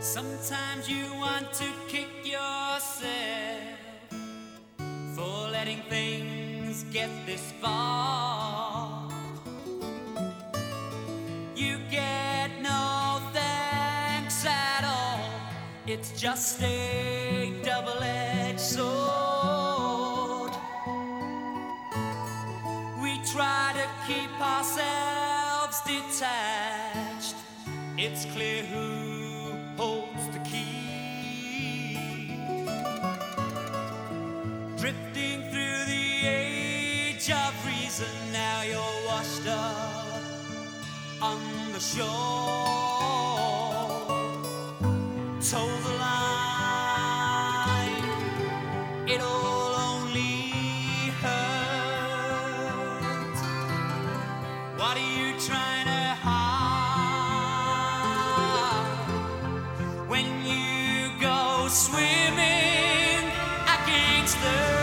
Sometimes you want to kick yourself for letting things get this far. You get no thanks at all. It's just a double-edged sword. We try to keep ourselves detached. It's clear who holds the key. Drifting through the age of reason, now you're washed up on the shore. Toe the line, it'll only hurt. What are you trying to hide when you go swimming against the